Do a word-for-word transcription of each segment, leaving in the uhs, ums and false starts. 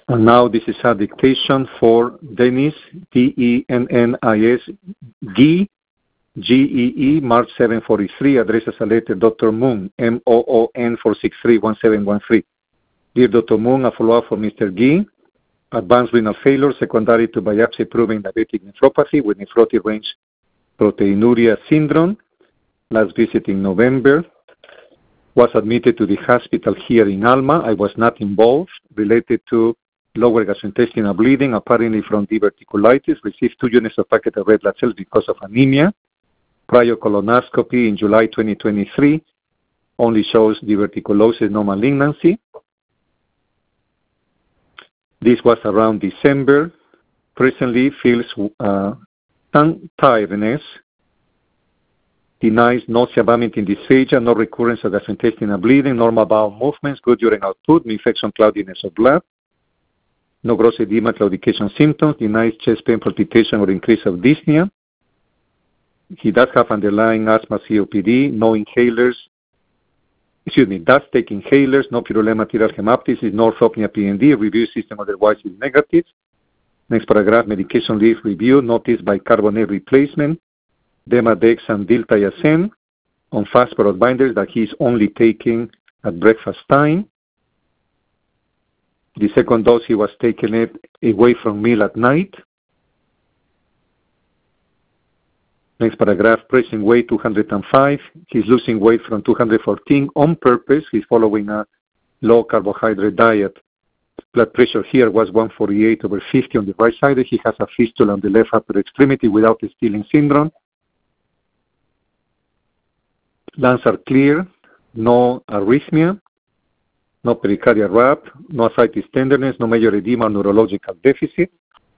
And now this is a dictation for Dennis, D E N N I S, G, G E E, March seven forty-three, address as a letter, Doctor Moon, M O O N four six three one seven one three. Dear Doctor Moon, a follow-up for Mister G. Advanced renal failure secondary to biopsy proving diabetic nephropathy with nephrotic range proteinuria syndrome. Last visit in November. Was admitted to the hospital here in Alma. I was not involved. Related to lower gastrointestinal bleeding, apparently from diverticulitis. Received two units of packet of red blood cells because of anemia. Prior colonoscopy in July twenty twenty-three only shows diverticulosis, no malignancy. This was around December. Presently feels uh, some tiredness. Denies nausea, vomiting, dysphagia, no recurrence of gastrointestinal bleeding, normal bowel movements, good urine output, no infection, cloudiness of blood, no gross edema, claudication symptoms, denies chest pain, palpitation, or increase of dyspnea. He does have underlying asthma, C O P D, no inhalers, excuse me, does take inhalers, no purulent material hemoptysis, no orthopnea P N D, review system otherwise is negative. Next paragraph, medication leaf review, notice bicarbonate replacement, Demodex and diltiazem on fast product binders that he's only taking at breakfast time. The second dose, he was taking it away from meal at night. Next paragraph, pressing weight two hundred five. He's losing weight from two hundred fourteen on purpose. He's following a low carbohydrate diet. Blood pressure here was one forty-eight over fifty on the right side. He has a fistula on the left upper extremity without the Stilling syndrome. Lungs are clear, no arrhythmia, no pericardial rap, no ascites tenderness, no major edema or neurological deficit.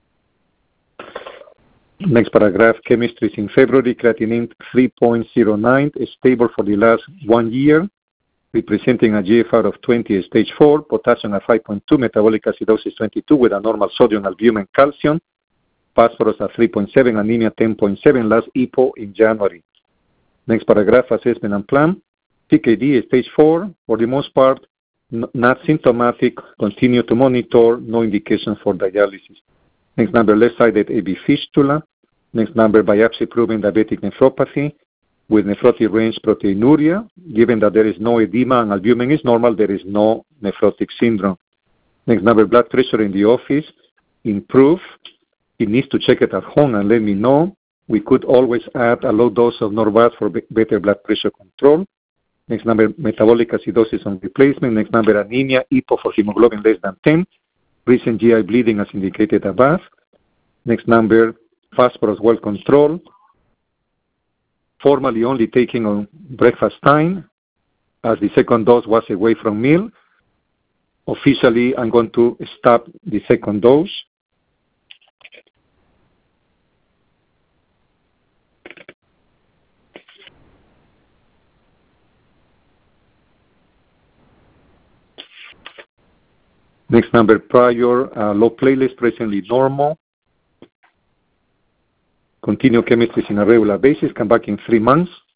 Next paragraph, chemistry is in February, creatinine three point zero nine, stable for the last one year, representing a G F R of twenty, stage four, potassium at five point two, metabolic acidosis twenty-two with a normal sodium, albumin, calcium, phosphorus at three point seven, anemia ten point seven, last E P O in January. Next paragraph, assessment and plan. P K D, stage four, for the most part, n- not symptomatic, continue to monitor, no indication for dialysis. Next number, left-sided A V fistula. Next number, biopsy proving diabetic nephropathy with nephrotic range proteinuria. Given that there is no edema and albumin is normal, there is no nephrotic syndrome. Next number, blood pressure in the office, improve. He needs to check it at home and let me know. We could always add a low dose of Norvat for be- better blood pressure control. Next number, metabolic acidosis on replacement. Next number, anemia, E P O for hemoglobin less than ten. Recent G I bleeding as indicated above. Next number, phosphorus well controlled. Formally only taking on breakfast time as the second dose was away from meal. Officially, I'm going to stop the second dose. Next number, prior uh, low platelets, presently normal. Continue chemistry on a regular basis. Come back in three months.